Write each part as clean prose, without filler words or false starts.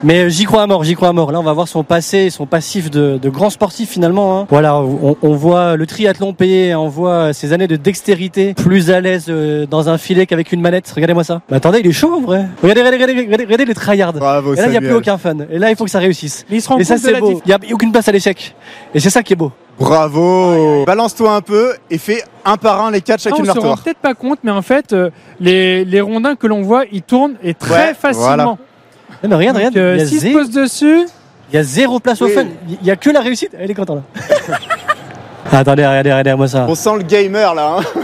Mais j'y crois à mort, j'y crois à mort. Là, on va voir son passé, son passif de grand sportif finalement. Hein. Voilà, on voit le triathlon payé, on voit ses années de dextérité, plus à l'aise dans un filet qu'avec une manette. Regardez-moi ça. Mais attendez, il est chaud en vrai. Regardez les tryhards. Bravo, et là, il n'y a plus aucun fun. Et là, il faut que ça réussisse. Mais il se rend et ça, compte de c'est la beau. Il n'y a aucune place à l'échec. Et c'est ça qui est beau. Bravo. Balance-toi un peu et fais un par un les 4 chacune On leur se rend tour. peut-être pas compte, mais en fait, les rondins que l'on voit, ils tournent et très facilement. Voilà. Non, mais regarde, Donc, il y a s'il se pose dessus, il y a zéro place au fun. Il n'y a que la réussite. Elle est contente là. Attendez, regardez-moi ça. On sent le gamer là. Hein.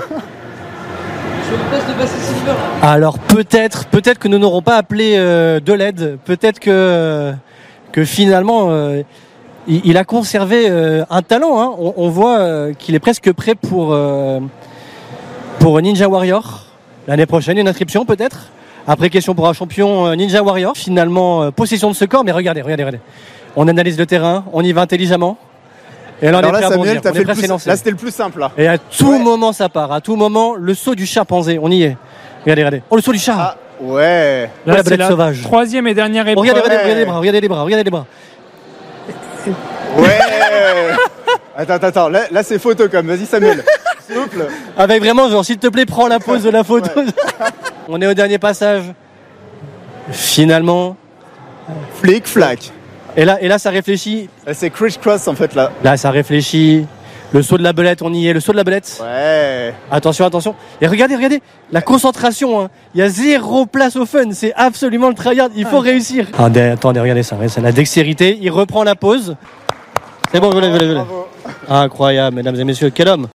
Alors peut-être que nous n'aurons pas appelé de l'aide. Peut-être que finalement il a conservé un talent. Hein. On voit qu'il est presque prêt pour Ninja Warrior l'année prochaine. Une inscription peut-être. Après question pour un champion Ninja Warrior. Finalement possession de ce corps. Mais regardez. On analyse le terrain. On y va intelligemment. Et là, Alors on est là, prêt à Samuel, bondir. t'as On fait est le prêt à plus. s'élancer. Là, c'était le plus simple là. Et à tout moment ça part. À tout moment le saut du chimpanzé. On y est. Regardez. Oh le saut du chat. Ah ouais. La là, c'est belette la sauvage. troisième et dernière épreuve. Regardez les bras. Ouais. Attends. Là, c'est photo comme. Vas-y Samuel. S'il vous plaît. Avec vraiment genre s'il te plaît prends la pose de la photo. Ouais. On est au dernier passage. Finalement. Flic flac. Et là ça réfléchit. C'est criss-cross en fait là. Là ça réfléchit. Le saut de la belette, on y est. Le saut de la belette. Ouais. Attention. Et regardez. La concentration. Hein. Il y a zéro place au fun. C'est absolument le tryhard. Il faut réussir. Attendez, regardez ça. C'est la dextérité. Il reprend la pose. C'est bon, je l'ai. Bravo. Incroyable, mesdames et messieurs. Quel homme.